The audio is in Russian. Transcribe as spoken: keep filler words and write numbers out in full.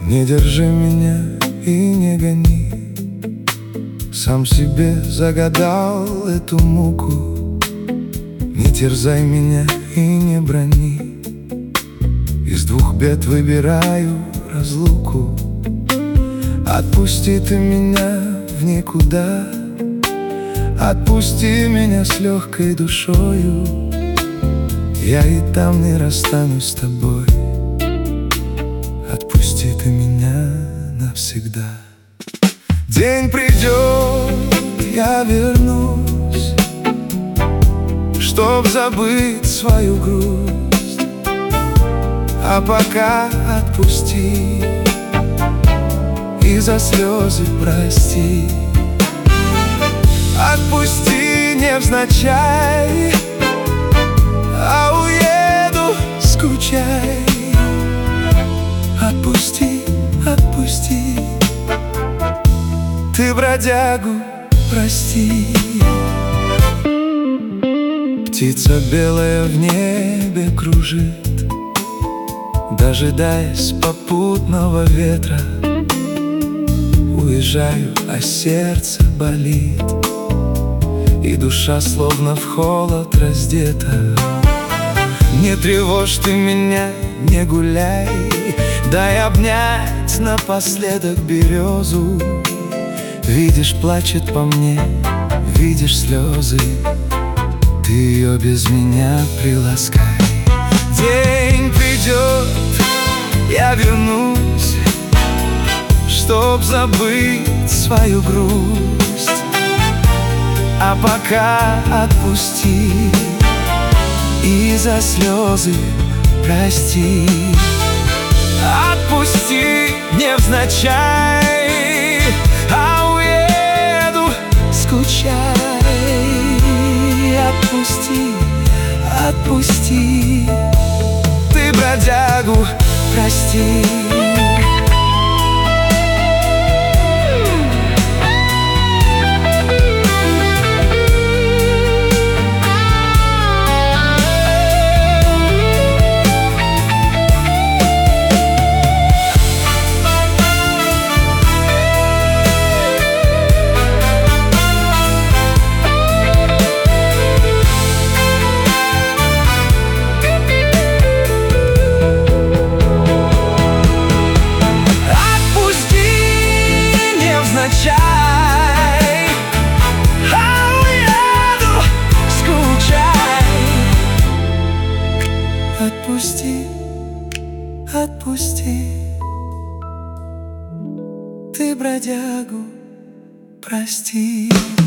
Не держи меня и не гони. Сам себе загадал эту муку. Не терзай меня и не брони. Из двух бед выбираю разлуку. Отпусти ты меня в никуда. Отпусти меня с легкой душою. Я и там не расстанусь с тобой. Отпусти ты меня навсегда. День придет, я вернусь, чтоб забыть свою грусть. А пока отпусти и за слезы прости. Отпусти невзначай, а уеду скучай. Отпусти, отпусти, ты бродягу прости. Птица белая в небе кружит, дожидаясь попутного ветра. Уезжаю, а сердце болит, и душа словно в холод раздета. Не тревожь ты меня, не гуляй, дай обнять напоследок березу. Видишь, плачет по мне, видишь слезы, ты ее без меня приласкай. День придет, я вернусь, чтоб забыть свою грусть. А пока отпусти и за слезы прости. Отпусти невзначай, а уеду скучай. Отпусти, отпусти, ты бродягу прости. Отпусти, отпусти, ты бродягу прости.